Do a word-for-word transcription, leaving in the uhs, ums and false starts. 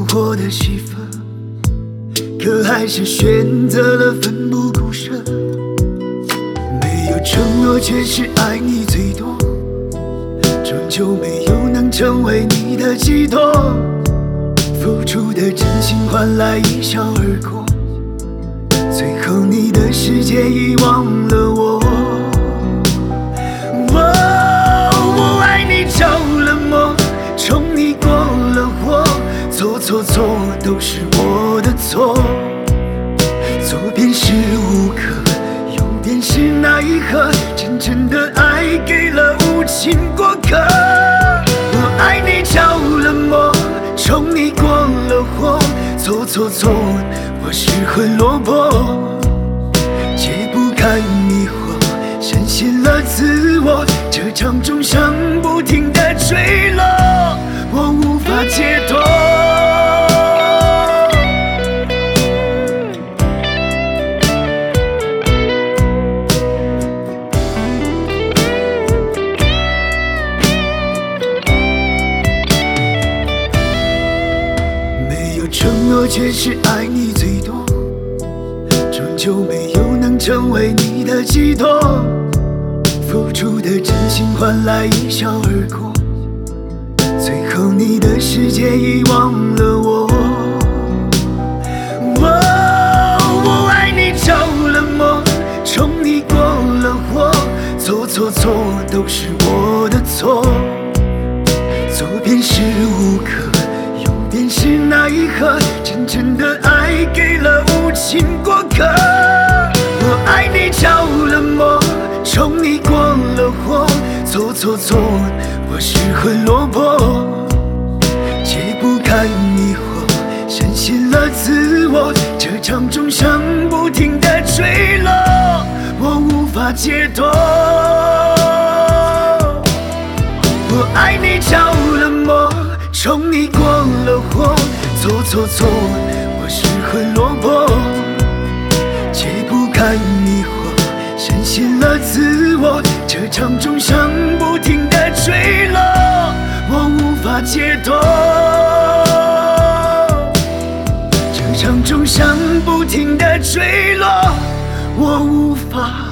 活的戏份，可还是选择了奋不顾身。没有承诺，却是爱你最多，终究没有能成为你的寄托。付出的真心换来一笑而过，最后你的世界遗忘了我。我爱你着了魔，宠你过了火，错错错都是我的错。左边是无可，右边是奈何，真正的爱给了无情过客。我爱你着了魔，宠你过了火，错错错我失魂落魄。解不开迷惑，深陷了自我，这场钟声不停地坠落，我无法解脱。没有承诺，却是爱你最多，终究没有能成为你的寄托。付出的真心换来一笑而过，最后你的世界遗忘了我。我爱你着了魔，宠你过了火，错错错都是我的错。左边是无可，右边是奈何，真正的爱给了无情过客。我爱你着了魔，宠你过了火，错错错我失魂落魄。解不开迷惑，深陷了自我，这场钟声不停地坠落，我无法解脱。我爱你着了魔，宠你过了火，错错错我失魂落魄。解不开迷惑，深陷了自我，这场钟声不停地坠落，我无法解脱。这场钟声不停地坠落，我无法